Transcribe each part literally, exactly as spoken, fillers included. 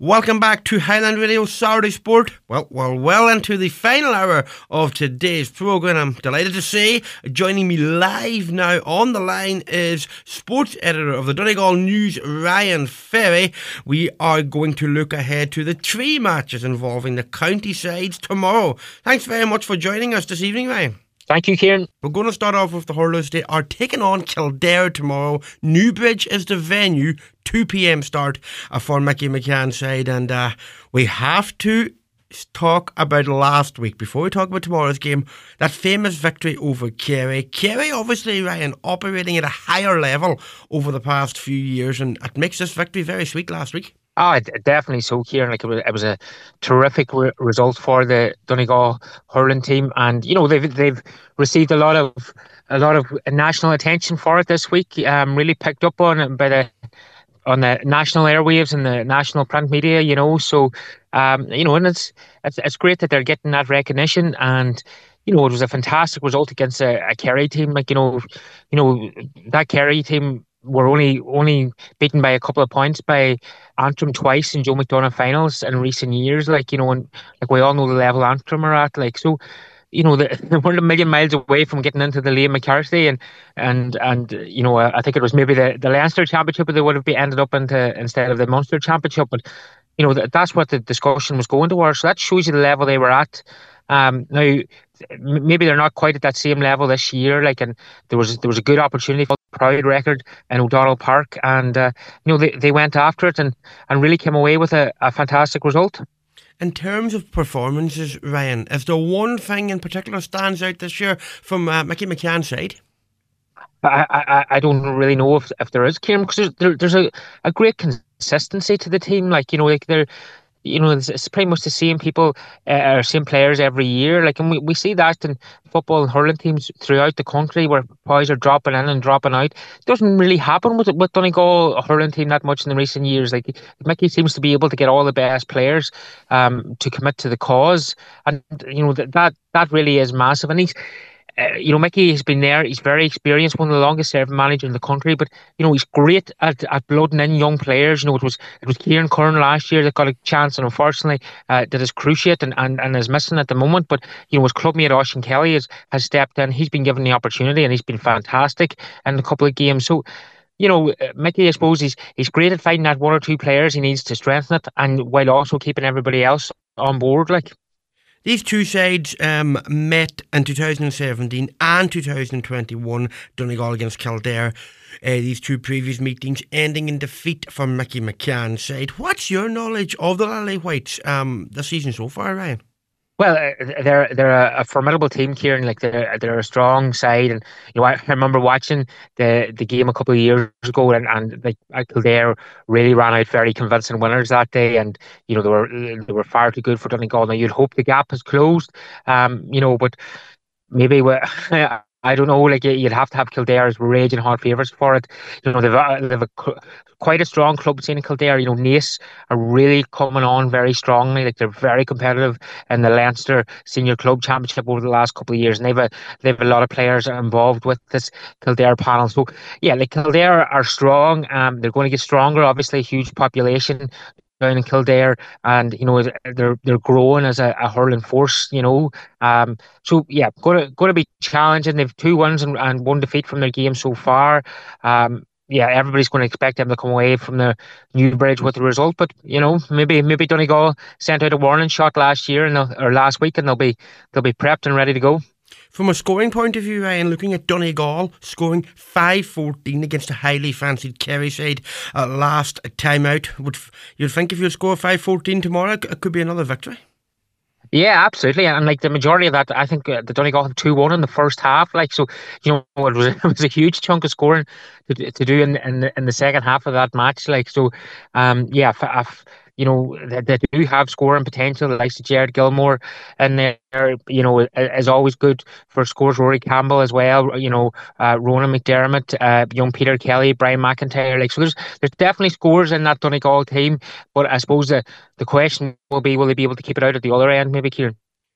Welcome back to Highland Radio Saturday Sport. Well, we're well into the final hour of today's programme. I'm delighted to say, joining me live now on the line is sports editor of the Donegal News, Ryan Ferry. We are going to look ahead to the three matches involving the county sides tomorrow. Thanks very much for joining us this evening, Ryan. Thank you, Kieran. We're going to start off with the hurlers. They are taking on Kildare tomorrow. Newbridge is the venue. two p.m. start for Mickey McCann's side. And uh, we have to talk about last week before we talk about tomorrow's game. That famous victory over Kerry. Kerry, obviously, Ryan, operating at a higher level over the past few years. And it makes this victory very sweet last week. Oh, definitely so, Kieran. Like it was, it was a terrific re- result for the Donegal hurling team, and you know they've they've received a lot of a lot of national attention for it this week. Um, really picked up on it by the on the national airwaves and the national print media. You know, so um, you know, and it's it's it's great that they're getting that recognition. And you know, it was a fantastic result against a, a Kerry team. Like you know, you know that Kerry team were only only beaten by a couple of points by Antrim twice in Joe McDonagh finals in recent years. Like, you know, and like we all know the level Antrim are at. Like, so, you know, they, they weren't a million miles away from getting into the Liam McCarthy, and and and you know, I think it was maybe the, the Leinster Championship that they would have been ended up into instead of the Munster Championship. But you know, that, that's what the discussion was going towards. So that shows you the level they were at. Um, now, maybe they're not quite at that same level this year. Like, and there was there was a good opportunity for the Proud record in O'Donnell Park, and uh, you know they, they went after it and, and really came away with a, a fantastic result. In terms of performances, Ryan, is there one thing in particular stands out this year from uh, Mickey McCann's side? I, I I don't really know if if there is, Kieran, because there's there, there's a, a great consistency to the team. Like, you know, like they're. You know, it's, it's pretty much the same people, uh, or same players every year. Like, and we, we see that in football and hurling teams throughout the country where boys are dropping in and dropping out. It doesn't really happen with with Donegal a hurling team that much in the recent years. Like, Mickey seems to be able to get all the best players um to commit to the cause, and you know that that that really is massive. And he's. Uh, you know, Mickey has been there. He's very experienced, one of the longest serving managers in the country. But you know, he's great at, at blooding in young players. You know, it was it was Kieran Curran last year that got a chance, and unfortunately, uh, that is cruciate and, and, and is missing at the moment. But you know, his clubmate Oisín Kelly has, has stepped in. He's been given the opportunity, and he's been fantastic in a couple of games. So, you know, Mickey, I suppose he's he's great at finding that one or two players he needs to strengthen it, and while also keeping everybody else on board. Like. These two sides um, met in two thousand seventeen and two thousand twenty-one, Donegal against Kildare. Uh, these two previous meetings ending in defeat for Mickey McCann's side. What's your knowledge of the Lily Whites um, this season so far, Ryan? Well, uh, they're they're a, a formidable team, Kieran. Like they're they're a strong side, and you know I remember watching the, the game a couple of years ago, and and like Kildare really ran out very convincing winners that day, and you know they were they were far too good for Donegal. Now you'd hope the gap has closed, um, you know, but maybe we I don't know. Like you'd have to have Kildare as raging hot favourites for it. You know they've a, they've a, quite a strong club scene in Kildare. You know Naas are really coming on very strongly. Like they're very competitive in the Leinster Senior Club Championship over the last couple of years, and they've a they've a lot of players involved with this Kildare panel. So yeah, like Kildare are strong. Um, they're going to get stronger. Obviously, a huge population down in Kildare, and you know they're they're growing as a, a hurling force. You know, um, so yeah, going to going to be challenging. They've two wins and, and one defeat from their game so far. Um, yeah, everybody's going to expect them to come away from the Newbridge with the result. But you know, maybe maybe Donegal sent out a warning shot last year and or last week, and they'll be they'll be prepped and ready to go. From a scoring point of view, Ryan, looking at Donegal scoring five fourteen against a highly fancied Kerry side uh, last time out, would you'd think if you score five fourteen tomorrow, it could be another victory? Yeah, absolutely, and like the majority of that, I think uh, the Donegal had two one in the first half. Like so, you know, it was it was a huge chunk of scoring to to do in in the, in the second half of that match. Like so, um, yeah, f- f- you know, they, they do have scoring potential. The likes of Jared Gilmore, and there, you know, is always good for scores. Rory Campbell as well. You know, uh, Ronan McDermott, uh, young Peter Kelly, Brian McIntyre. Like so, there's there's definitely scores in that Donegal team. But I suppose the the question will be, will they be able to keep it out at the other end? Maybe, Kieran.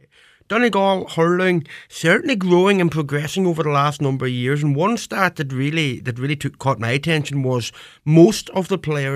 Donegal hurling certainly growing and progressing over the last number of years, and one stat that really that really took caught my attention was most of the players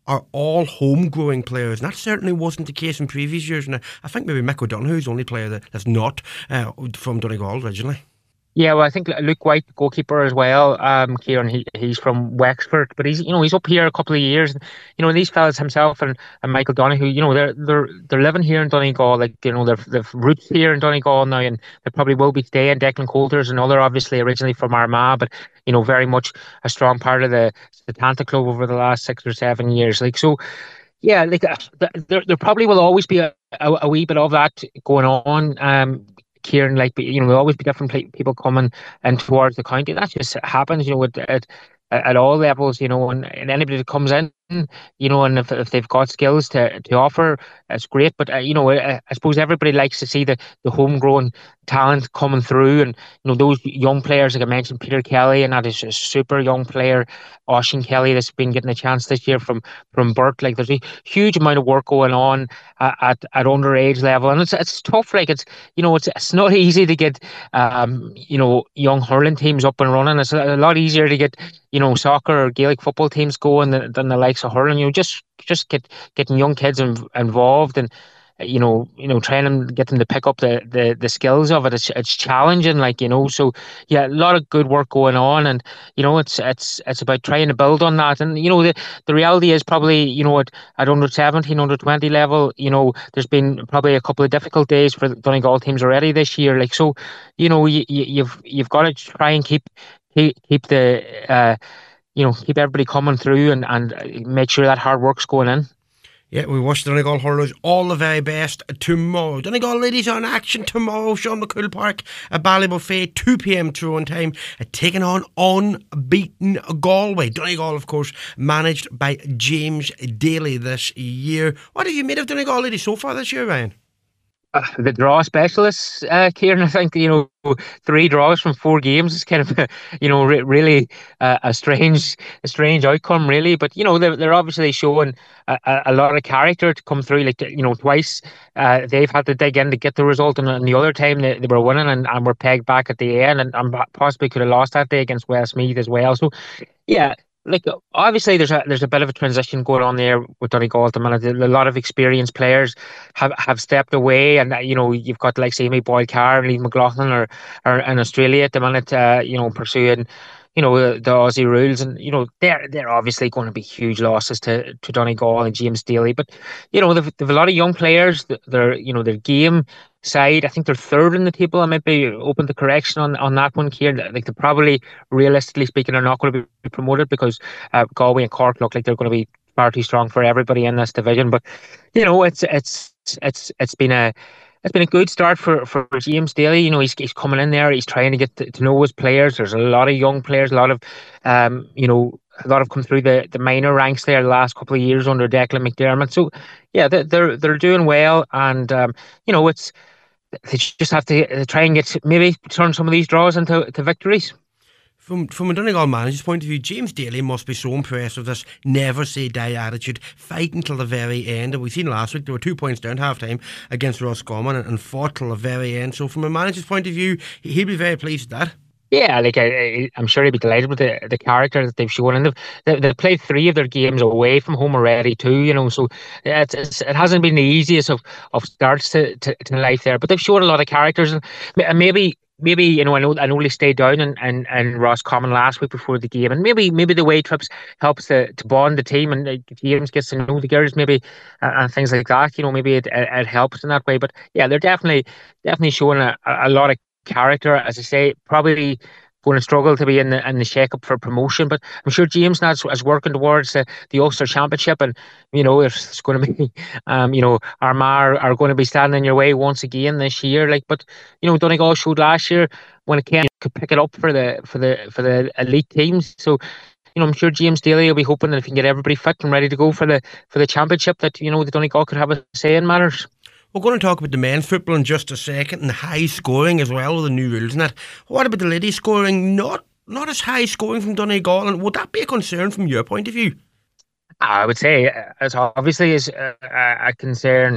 are all home-growing players, and that certainly wasn't the case in previous years. And I, I think maybe Mick O'Donoghue's the only player that, that's not uh, from Donegal originally. Yeah, well, I think Luke White, the goalkeeper as well. Um, Kieran, he he's from Wexford, but he's you know he's up here a couple of years. You know, and these fellas himself and, and Michael Donoghue, you know, they're they're they're living here in Donegal, like you know, they've they've roots here in Donegal now, and they probably will be staying. Declan Coulter's another, obviously originally from Armagh, but you know, very much a strong part of the Setanta club over the last six or seven years. Like so, yeah, like uh, there there probably will always be a, a, a wee bit of that going on. Um, Kieran, like you know, there'll always be different people coming in towards the county. That just happens, you know, at at, at all levels, you know, and, and anybody that comes in, you know, and if, if they've got skills to to offer, it's great. But uh, you know, I, I suppose everybody likes to see the the homegrown talent coming through, and you know, those young players, like I mentioned, Peter Kelly, and that is a super young player, Oisin Kelly, that's been getting a chance this year from from Burt. Like there's a huge amount of work going on uh, at at underage level, and it's it's tough. Like it's you know, it's it's not easy to get um you know young hurling teams up and running. It's a lot easier to get you know soccer or Gaelic football teams going than, than the likes of hurling. You know, just just get getting young kids in, involved and you know, you know, trying them, get them to pick up the, the, the skills of it. It's it's challenging, like you know. So yeah, a lot of good work going on, and you know, it's it's it's about trying to build on that. And you know, the the reality is probably you know at at under seventeen, under twenty level, you know, there's been probably a couple of difficult days for the Donegal teams already this year. Like so, you know, you, you you've you've got to try and keep keep keep the uh you know keep everybody coming through and and make sure that hard work's going in. Yeah, we wish the Donegal hurlers all the very best tomorrow. Donegal ladies are in action tomorrow. Sean McCool Park at Ballybuffet, two p.m. throw-in time, uh, taking on unbeaten Galway. Donegal, of course, managed by James Daly this year. What have you made of Donegal ladies so far this year, Ryan? Uh, the draw specialists, uh, Kieran, I think, you know, three draws from four games is kind of, you know, re- really uh, a strange a strange outcome, really. But, you know, they're, they're obviously showing a, a lot of character to come through. Like, you know, twice uh, they've had to dig in to get the result. And, and the other time they, they were winning and, and were pegged back at the end and, and possibly could have lost that day against Westmeath as well. So, yeah. Like obviously, there's a there's a bit of a transition going on there with Donegal at the minute. A lot of experienced players have, have stepped away, and you know you've got like Amy Boyle Carr and Lee McLaughlin are, are in Australia at the minute. Uh, you know pursuing you know the, the Aussie rules, and you know they're they're obviously going to be huge losses to to Donegal and James Daly. But you know they've, they've a lot of young players. They're you know their game side, I think they're third in the table. I might be open to correction on, on that one here. Like they're probably, realistically speaking, are not going to be promoted because uh, Galway and Cork look like they're going to be far too strong for everybody in this division. But you know, it's it's it's it's been a it's been a good start for, for James Daly. You know, he's he's coming in there. He's trying to get to, to know his players. There's a lot of young players, a lot of um, you know. A lot have come through the, the minor ranks there the last couple of years under Declan McDermott. So, yeah, they're they're, they're doing well, and um, you know, it's they just have to try and get maybe turn some of these draws into to victories. From from a Donegal manager's point of view, James Daly must be so impressed with this never say die attitude, fighting till the very end. And we've seen last week they were two points down half time against Roscommon and, and fought till the very end. So from a manager's point of view, he'll be very pleased with that. Yeah, like I, I'm sure he'd be delighted with the, the character that they've shown, and they've, they, they've played three of their games away from home already too. You know, so it's, it's it hasn't been the easiest of, of starts to, to, to life there, but they've shown a lot of characters, and maybe maybe you know I know I know they stayed down in, in, in Roscommon last week before the game, and maybe maybe the away trips helps to, to bond the team, and uh, James gets to know the girls maybe uh, and things like that. You know, maybe it, it, it helps in that way. But yeah, they're definitely definitely showing a, a lot of character. As I say, probably going to struggle to be in the in the shake-up for promotion, but I'm sure James now is, is working towards the, the Ulster Championship, and you know it's going to be um you know Armagh are going to be standing in your way once again this year. Like, but you know Donegal showed last year when it came could pick it up for the for the for the elite teams. So you know I'm sure James Daly will be hoping that if he can get everybody fit and ready to go for the for the championship, that you know the Donegal could have a say in matters. We're going to talk about the men's football in just a second, and high scoring as well with the new rules and that. What about the ladies scoring? Not not as high scoring from Donegal, and would that be a concern from your point of view? I would say it's obviously is a, a concern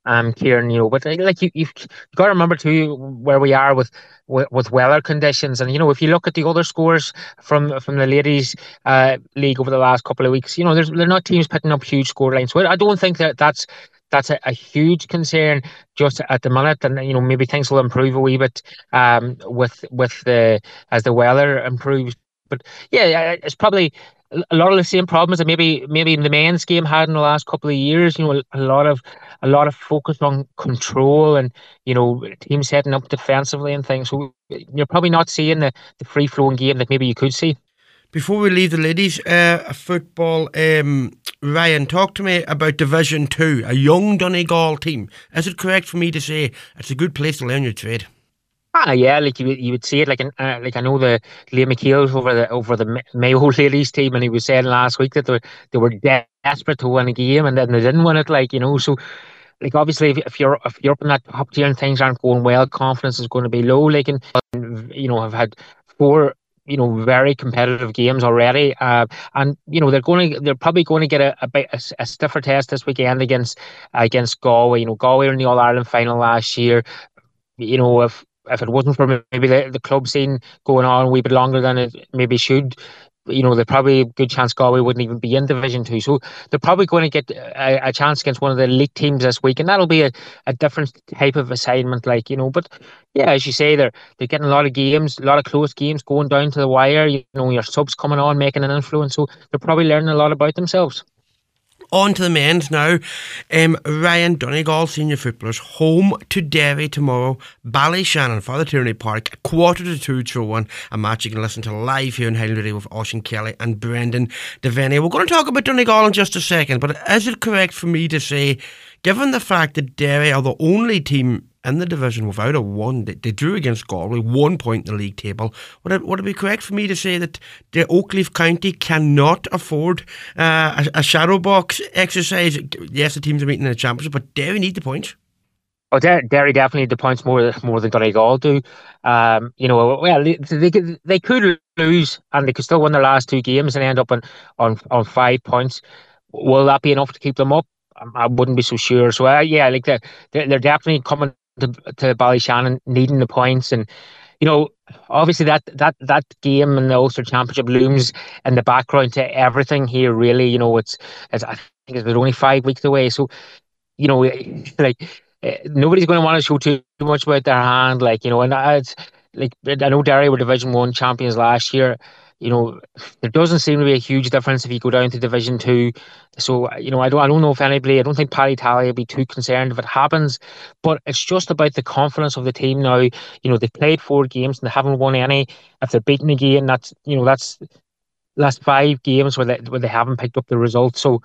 um, Kieran, you know, but uh, like you, you've got to remember too where we are with, with with weather conditions, and you know, if you look at the other scores from from the ladies' uh, league over the last couple of weeks, you know, there's they're not teams picking up huge score lines. So I don't think that that's that's a, a huge concern just at the minute, and you know, maybe things will improve a wee bit um with with the as the weather improves. But yeah, yeah, it's probably a lot of the same problems that maybe maybe the men's game had in the last couple of years. You know, a lot of a lot of focus on control and you know teams setting up defensively and things. So you're probably not seeing the, the free flowing game that maybe you could see. Before we leave the ladies' uh, football, um, Ryan, talk to me about Division Two, a young Donegal team. Is it correct for me to say it's a good place to learn your trade? Ah, yeah, like you would- you would see it like in, uh, like I know the Liam McKeel's over the over the Ma- Mayo ladies team, and he was saying last week that they they were desperate to win a game, and then they didn't win it. Like you know, so like obviously if, if you're if you're up in that top tier and things aren't going well, confidence is going to be low. Like and you know have had four you know very competitive games already, uh, and you know they're going to they're probably going to get a a, bit- a, s- a stiffer test this weekend against against Galway. You know Galway were in the All Ireland final last year. You know, if if it wasn't for maybe the, the club scene going on a wee bit longer than it maybe should, you know, there's probably a good chance Galway wouldn't even be in Division Two. So they're probably going to get a, a chance against one of the elite teams this week, and that'll be a, a different type of assignment, like you know. But yeah, as you say, they're they're getting a lot of games, a lot of close games going down to the wire. You know, your subs coming on, making an influence, so they're probably learning a lot about themselves. On to the men's now. Um, Ryan, Donegal senior footballers home to Derry tomorrow. Ballyshannon, Father Tierney Park, a quarter to two throw one. A match you can listen to live here in Highland Radio with Oisin Kelly and Brendan Devaney. We're going to talk about Donegal in just a second, but is it correct for me to say, given the fact that Derry are the only team in the division without a one, they, they drew against Galway, one point in the league table, would it, would it be correct for me to say that the Oakleaf County cannot afford uh, a, a shadow box exercise? Yes, the teams are meeting in the championship, but Derry need the points. Oh, Der- Derry definitely need the points more more than Donegal do. Um, you know, well, they, they could they could lose and they could still win their last two games and end up on on, on five points. Will that be enough to keep them up? Um, I wouldn't be so sure. So uh, yeah, like they're, they're they're definitely coming to to Ballyshannon needing the points, and you know, obviously that that that game in the Ulster Championship looms in the background to everything here. Really, you know, it's it's I think it's only five weeks away, so you know, like uh, nobody's going to want to show too, too much about their hand, like you know. And I- it's like I know Derry were Division One champions last year. You know, there doesn't seem to be a huge difference if you go down to Division Two. So you know, I don't, I don't know if anybody, I don't think Paddy Tally will be too concerned if it happens. But it's just about the confidence of the team now. You know, they've played four games and they haven't won any. If they're beaten again, that's you know, that's last five games where they where they haven't picked up the results. So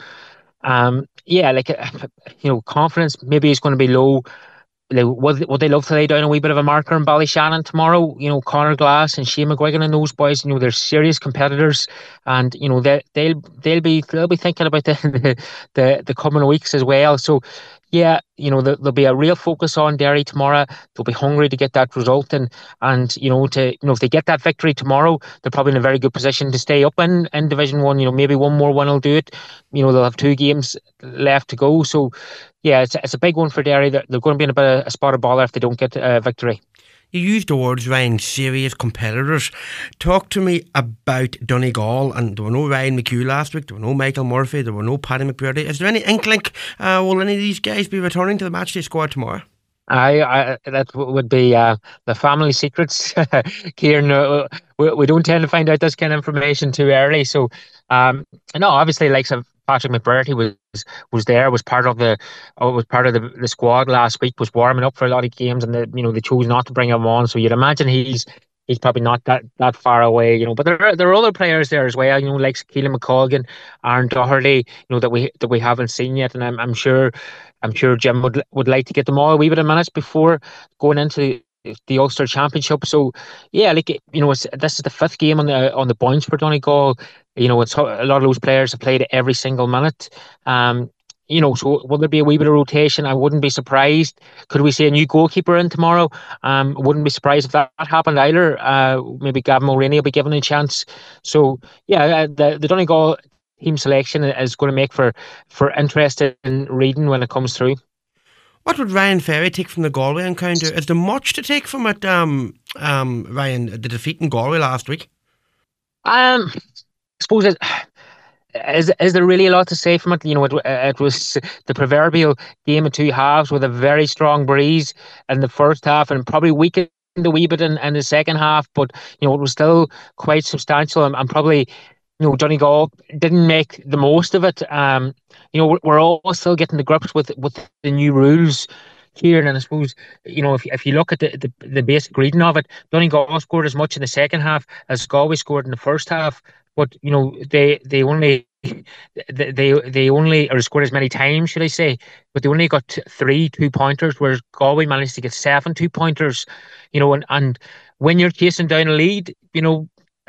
um, yeah, like uh, you know, confidence maybe is going to be low. Like, would would they love to lay down a wee bit of a marker in Ballyshannon tomorrow? You know, Conor Glass and Shane McGuigan and those boys. You know, they're serious competitors, and you know they they'll they'll be they'll be thinking about the the the, the coming weeks as well. So. Yeah, you know, there, there'll be a real focus on Derry tomorrow. They'll be hungry to get that result, and and you know, to you know, if they get that victory tomorrow, they're probably in a very good position to stay up in, in Division One. You know, maybe one more win will do it. You know, they'll have two games left to go. So, yeah, it's it's a big one for Derry. They're, they're going to be in a bit of a spot of bother if they don't get a victory. You used the words, Ryan, serious competitors. Talk to me about Donegal. And there were no Ryan McHugh last week, there were no Michael Murphy, there were no Paddy McBurdy. Is there any inkling, uh, will any of these guys be returning to the matchday squad tomorrow? I, I that w- would be uh, the family secrets, Kieran. Uh, we, we don't tend to find out this kind of information too early. So, um, no, obviously, like so Patrick McBurty was was there, was part of the uh, was part of the, the squad last week, was warming up for a lot of games, and the, you know they chose not to bring him on. So you'd imagine he's he's probably not that, that far away, you know. But there are, there are other players there as well, you know, like Keelan McColgan, Aaron Doherty, you know, that we that we haven't seen yet, and I'm I'm sure. I'm sure Jim would would like to get them all a wee bit of minutes before going into the, the Ulster Championship. So, yeah, like you know, it's, this is the fifth game on the on the bounce for Donegal. You know, it's a lot of those players have played every single minute. Um, you know, so will there be a wee bit of rotation? I wouldn't be surprised. Could we see a new goalkeeper in tomorrow? Um, wouldn't be surprised if that happened either. Uh, maybe Gavin Mulroney will be given a chance. So, yeah, uh, the the Donegal team selection is going to make for for interesting reading when it comes through. What would Ryan Ferry take from the Galway encounter? Is there much to take from it, um, um, Ryan, the defeat in Galway last week? Um, I suppose it, is is there really a lot to say from it? You know, it it was the proverbial game of two halves with a very strong breeze in the first half and probably weakened a wee bit in, in the second half, but you know, it was still quite substantial and, and probably you know, Donegal didn't make the most of it. Um, you know, we're, we're all still getting to grips with with the new rules here, and I suppose you know if if you look at the, the, the basic reading of it, Donegal scored as much in the second half as Galway scored in the first half, but you know they they only they they they only or scored as many times, should I say? But they only got three two pointers, whereas Galway managed to get seven two pointers. You know, and and when you're chasing down a lead, you know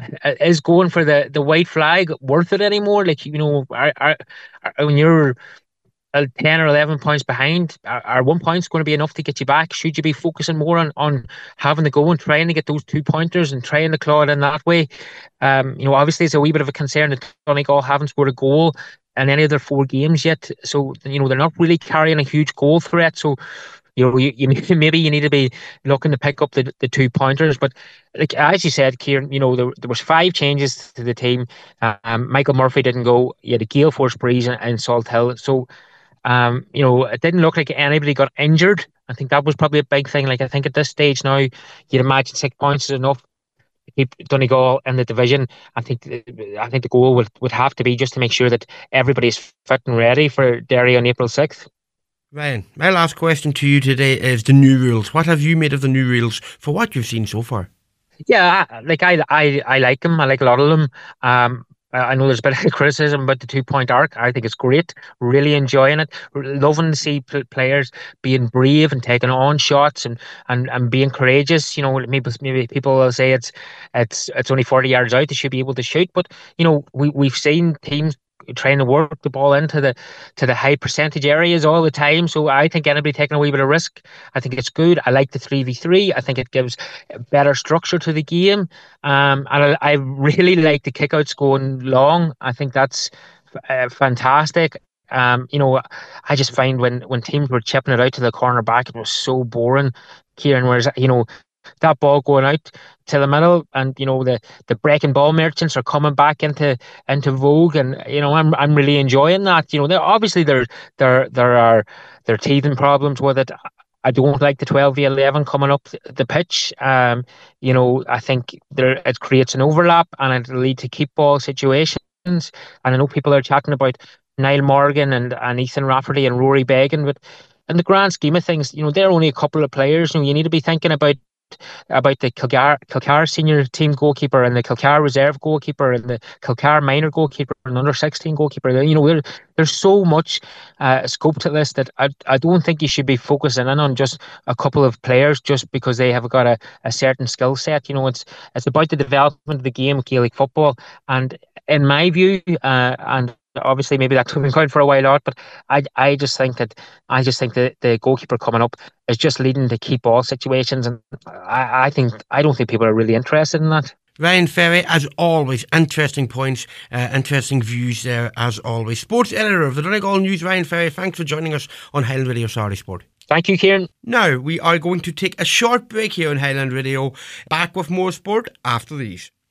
is going for the the white flag worth it anymore? Like, you know, are, are, are when you're uh, ten or eleven points behind, are, are one point's going to be enough to get you back? Should you be focusing more on on having to go and trying to get those two pointers and trying to claw it in that way? Um, you know, obviously it's a wee bit of a concern that Donegal haven't scored a goal in any of their four games yet. So, you know, they're not really carrying a huge goal threat. So you know, you, you maybe you need to be looking to pick up the, the two pointers. But like as you said, Kieran, you know, there, there was five changes to the team. Um, Michael Murphy didn't go. You had a gale force breeze in, in Salt Hill. So, um, you know, it didn't look like anybody got injured. I think that was probably a big thing. Like, I think at this stage now, you'd imagine six points is enough to keep Donegal in the division. I think I think the goal would, would have to be just to make sure that everybody's fit and ready for Derry on April sixth. Ryan, my last question to you today is the new rules. What have you made of the new rules for what you've seen so far? Yeah, like I, I, I like them. I like a lot of them. Um, I know there's a bit of criticism about the two point arc. I think it's great. Really enjoying it. Loving to see players being brave and taking on shots and, and, and being courageous. You know, maybe maybe people will say it's it's it's only forty yards out. They should be able to shoot, but you know, we we've seen teams trying to work the ball into the to the high percentage areas all the time. So I think anybody taking a wee bit of risk, I think it's good. I like the three v three. I think it gives better structure to the game. Um, and I, I really like the kickouts going long. I think that's uh, fantastic. Um, you know, I just find when when teams were chipping it out to the corner back, it was so boring, Kieran. Whereas, you know, that ball going out to the middle, and you know the the breaking ball merchants are coming back into into vogue, and you know I'm I'm really enjoying that. You know, there obviously there there there are there are teething problems with it. I don't like the twelve v eleven coming up the pitch. Um, you know, I think there it creates an overlap and it'll lead to keep ball situations. And I know people are chatting about Niall Morgan and and Ethan Rafferty and Rory Began, but in the grand scheme of things, you know, they're only a couple of players. You know, you need to be thinking about about the Kilcar, Kilcar senior team goalkeeper and the Kilcar reserve goalkeeper and the Kilcar minor goalkeeper and under sixteen goalkeeper. You know, there, there's so much uh, scope to this that I, I don't think you should be focusing in on just a couple of players just because they have got a, a certain skill set. You know, it's it's about the development of the game of Gaelic football. And in my view, uh, and obviously maybe that's been going for a while out, but I I just think that I just think that the goalkeeper coming up is just leading to keep ball situations, and I, I think I don't think people are really interested in that. Ryan Ferry, as always, interesting points, uh, interesting views there, as always. Sports editor of the Donegal News, Ryan Ferry, thanks for joining us on Highland Radio Saturday Sport. Thank you, Kieran. Now, we are going to take a short break here on Highland Radio. Back with more sport after these.